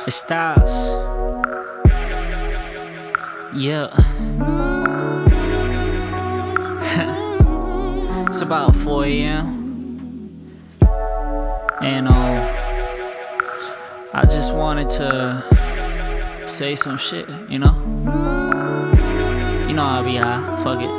It's Styles. Yeah. It's about 4 a.m. And I just wanted to say some shit, you know? You know I'll be high, fuck it.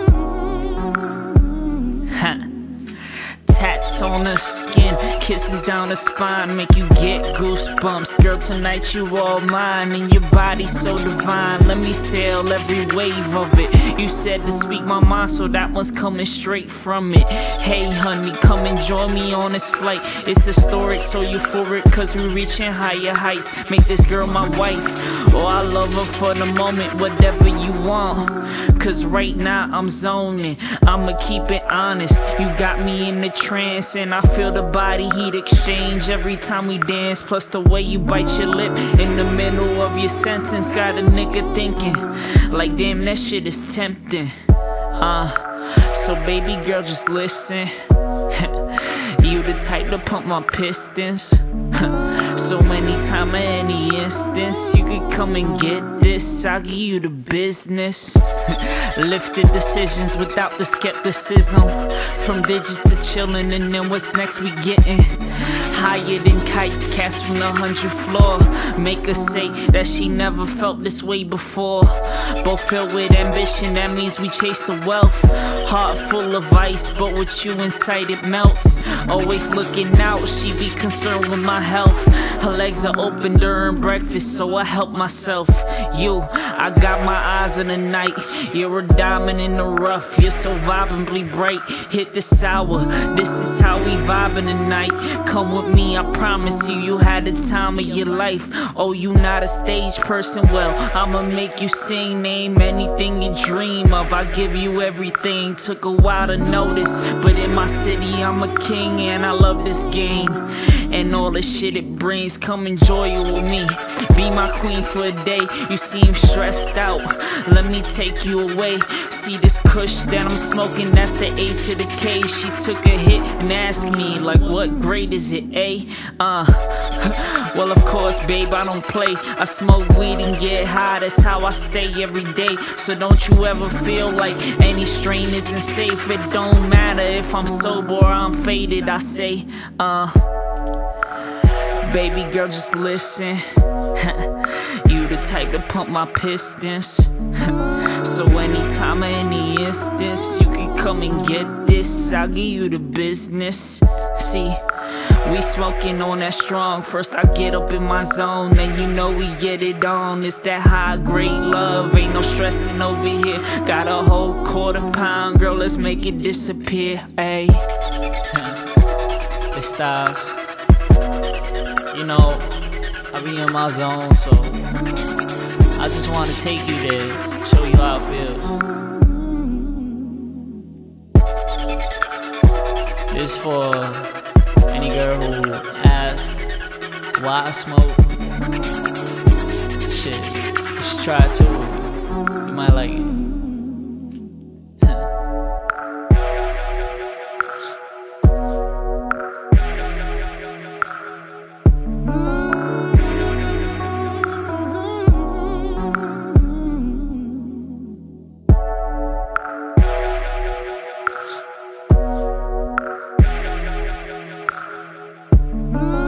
Tats on the skin, kisses down the spine, make you get goosebumps. Girl, tonight you all mine, and your body so divine. Let me sail every wave of it. You said to speak my mind, so that one's coming straight from it. Hey honey, come and join me on this flight. It's historic, so euphoric, cause we're reaching higher heights. Make this girl my wife. Oh, I love her for the moment, whatever you want. Cause right now I'm zoning, I'ma keep it honest. You got me in the trance, and I feel the body heat exchange every time we dance. Plus the way you bite your lip in the middle of your sentence got a nigga thinking, like damn, that shit is tempting. So baby girl, just listen. You the type to pump my pistons. So anytime, any instance, you could come and get this. I'll give you the business. Lifted decisions without the skepticism. From digits to chillin', and then what's next we gettin'? Higher than kites cast from the 100th floor. Make her say that she never felt this way before. Both filled with ambition, that means we chase the wealth. Heart full of ice, but with you inside it melts. Always looking out, she be concerned with my health. Her legs are open during breakfast, so I help myself. You, I got my eyes on the night. You're a diamond in the rough, you're so vibrantly bright. Hit this hour, this is how we vibing tonight. Come with me, I promise you, you had the time of your life. Oh, you not a stage person? Well, I'ma make you sing, name anything you dream of. I give you everything, took a while to notice, but in my city I'm a king, and I love this game and all the shit it brings. Come enjoy it with me, be my queen for a day. You seem stressed out, let me take you away. See this kush that I'm smoking, that's the A to the K. She took a hit and asked me, like, what grade is it, A? Well, of course, babe, I don't play. I smoke weed and get high, that's how I stay every day. So don't you ever feel like any strain isn't safe. It don't matter if I'm sober or I'm faded, I say, baby girl, just listen. You the type to pump my pistons. So anytime, any instance, you can come and get this. I'll give you the business. See, we smoking on that strong. First I get up in my zone, then you know we get it on. It's that high grade love, ain't no stressing over here. Got a whole £1/4, girl, let's make it disappear. Ayy, it's Styles. You know, I be in my zone, so I just wanna take you there, show you how it feels. This for any girl who asks why I smoke. Shit, you should try it too. You might like it. Mm-hmm.